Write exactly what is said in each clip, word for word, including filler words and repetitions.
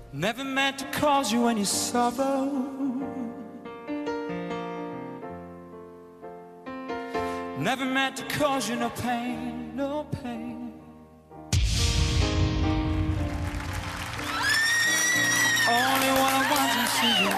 Never meant to cause you any sorrow. Never meant to cause you no pain, no pain. Only what I want to see you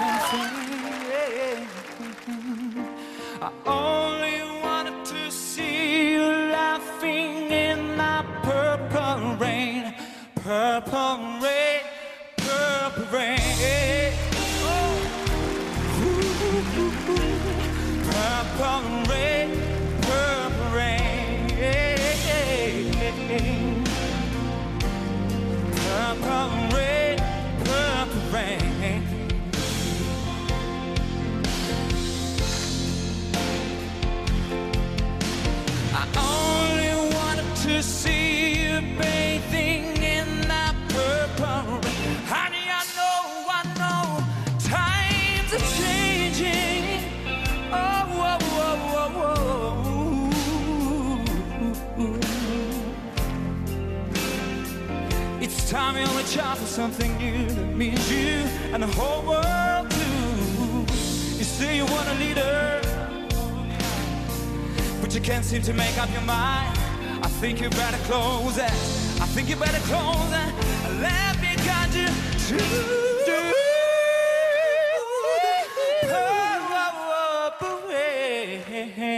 laughing. I only wanted to see you laughing in my purple rain, purple rain, purple rain. Oh. Ooh, ooh, ooh. Purple rain, purple rain. Purple rain, purple rain. I only wanted to see you bathing in that purple rain. Honey, I know, I know, times are changing. Oh, oh, oh, oh, oh. It's time you reach out for something new that means you and the whole world too. You say you want a leader, but you can't seem to make up your mind. I think you better close it. I think you better close it. Let me guide you to the purple rain.